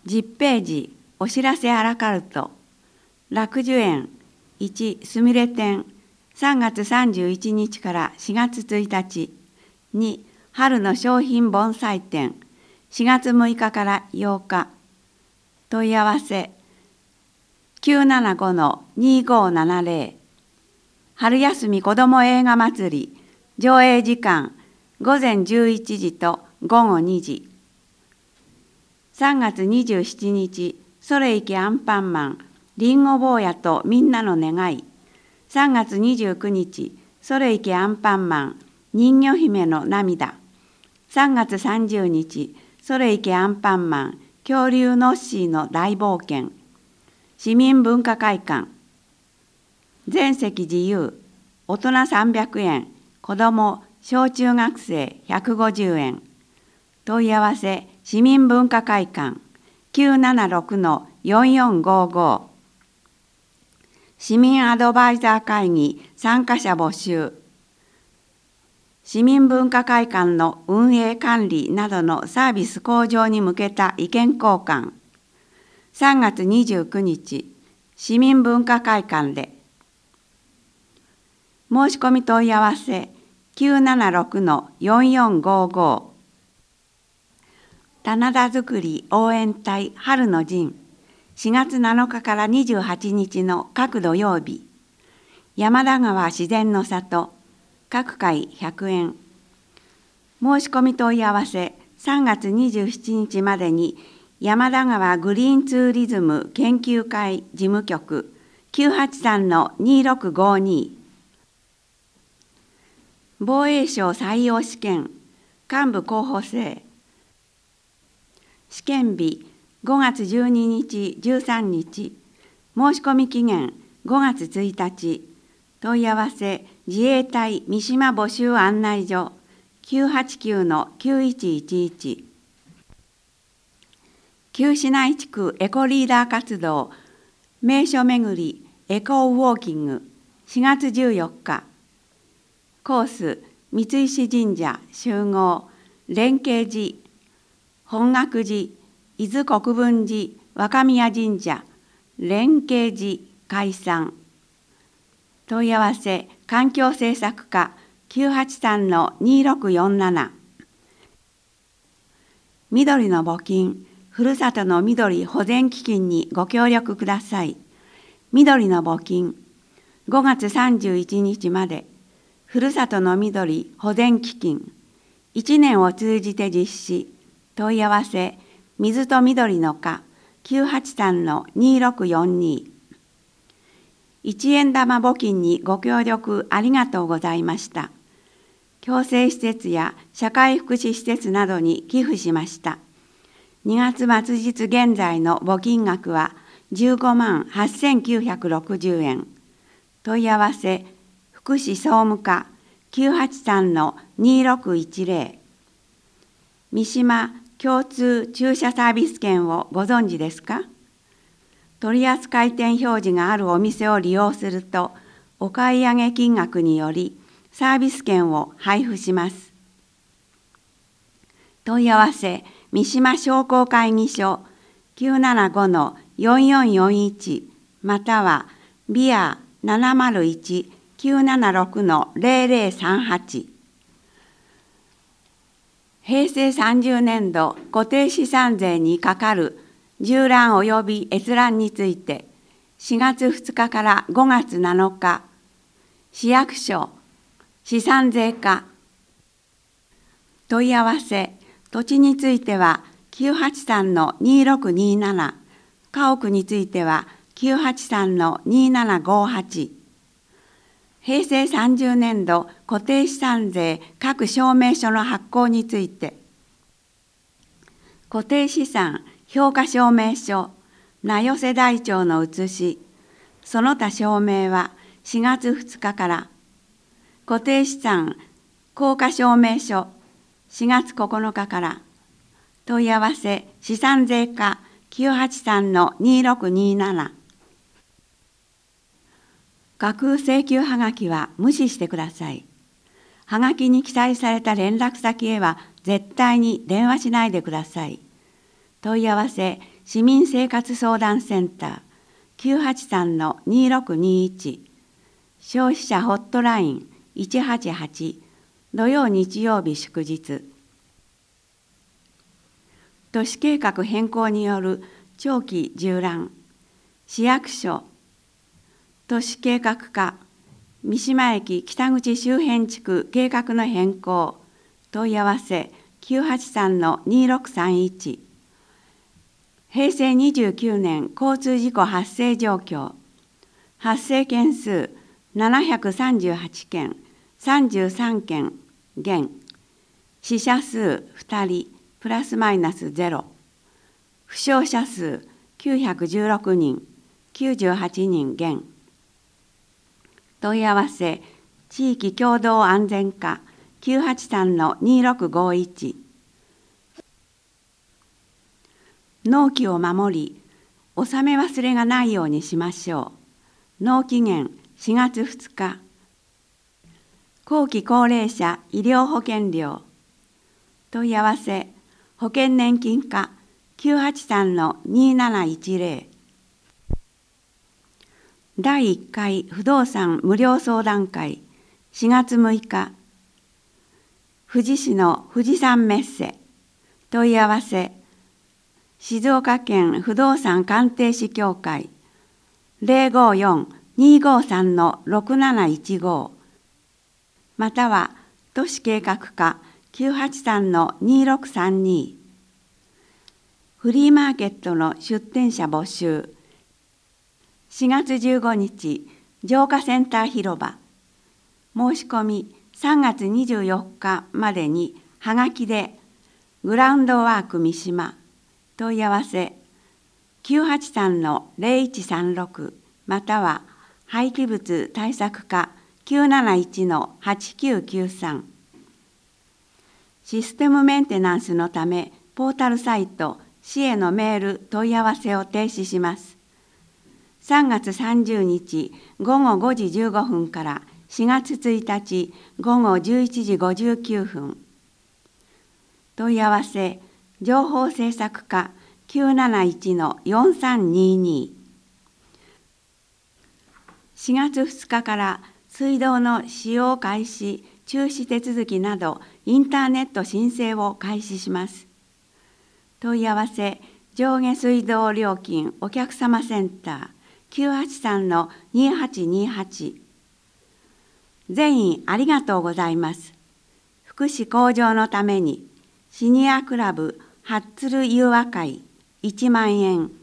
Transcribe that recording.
10ページお知らせアラカルト楽寿園1すみれ展3月31日から4月1日2春の商品盆栽展4月6日から8日問い合わせ 975-2570 春休み子ども映画祭り上映時間午前11時と午後2時3月27日それいけアンパンマンりんご坊やとみんなの願い3月29日それいけアンパンマン人魚姫の涙3月30日それいけアンパンマン恐竜ノッシーの大冒険市民文化会館全席自由大人300円子ども小中学生150円問い合わせ市民文化会館 976-4455 市民アドバイザー会議参加者募集市民文化会館の運営管理などのサービス向上に向けた意見交換3月29日市民文化会館で申し込み問い合わせ 976-4455 棚田づくり応援隊春の陣4月7日から28日の各土曜日山田川自然の里各回100円申し込み問い合わせ3月27日までに山田川グリーンツーリズム研究会事務局 983-2652 防衛省採用試験幹部候補生試験日5月12日13日申し込み期限5月1日問い合わせ自衛隊三島募集案内所 989-9111 旧市内地区エコリーダー活動名所巡りエコウォーキング4月14日コース三石神社集合蓮華寺本岳寺伊豆国分寺若宮神社蓮華寺解散問い合わせ環境政策課 983-2647 緑の募金ふるさとの緑保全基金にご協力ください。緑の募金5月31日までふるさとの緑保全基金1年を通じて実施問い合わせ水と緑の課 983-2642 1円玉募金にご協力ありがとうございました。共生施設や社会福祉施設などに寄付しました。2月末日現在の募金額は15万8960円。問い合わせ福祉総務課 983-2610 三島共通駐車サービス券をご存知ですか？取扱店表示があるお店を利用するとお買い上げ金額によりサービス券を配布します。問い合わせ三島商工会議所 975-4441 またはビア 701-976-0038 平成30年度固定資産税にかかる縦覧及び閲覧について4月2日から5月7日市役所資産税課問い合わせ土地については 983-2627 家屋については 983-2758 平成30年度固定資産税各証明書の発行について固定資産評価証明書名寄せ台帳の写しその他証明は4月2日から固定資産効果証明書4月9日から問い合わせ資産税課 983-2627 架空請求はがきは無視してください。はがきに記載された連絡先へは絶対に電話しないでください。問い合わせ市民生活相談センター 983-2621 消費者ホットライン188土曜日曜日祝日。都市計画変更による長期縦覧、市役所、都市計画課、三島駅北口周辺地区計画の変更、問い合わせ 983-2631。平成29年交通事故発生状況、発生件数738件、33件減、死者数2人、プラスマイナス0、負傷者数916人、98人減。問い合わせ、地域共同安全課 983-2651。納期を守り、納め忘れがないようにしましょう。納期限4月2日。後期高齢者医療保険料。問い合わせ、保険年金課 983-2710。第1回不動産無料相談会4月6日。富士市の富士山メッセ。問い合わせ、静岡県不動産鑑定士協会 054-253-6715 または都市計画課 983-2632。フリーマーケットの出店者募集。4月15日、浄化センター広場。申し込み3月24日までにはがきでグラウンドワーク三島。問い合わせ 983-0136 または廃棄物対策課 971-8993。システムメンテナンスのためポータルサイト市へのメール問い合わせを停止します。3月30日午後5時15分から4月1日午後11時59分。問い合わせ、情報政策課 971-4322。4月2日から水道の使用開始、中止手続きなどインターネット申請を開始します。問い合わせ、上下水道料金お客様センター 983-2828。全員ありがとうございます。福祉向上のためにシニアクラブハッツル友和会1万円。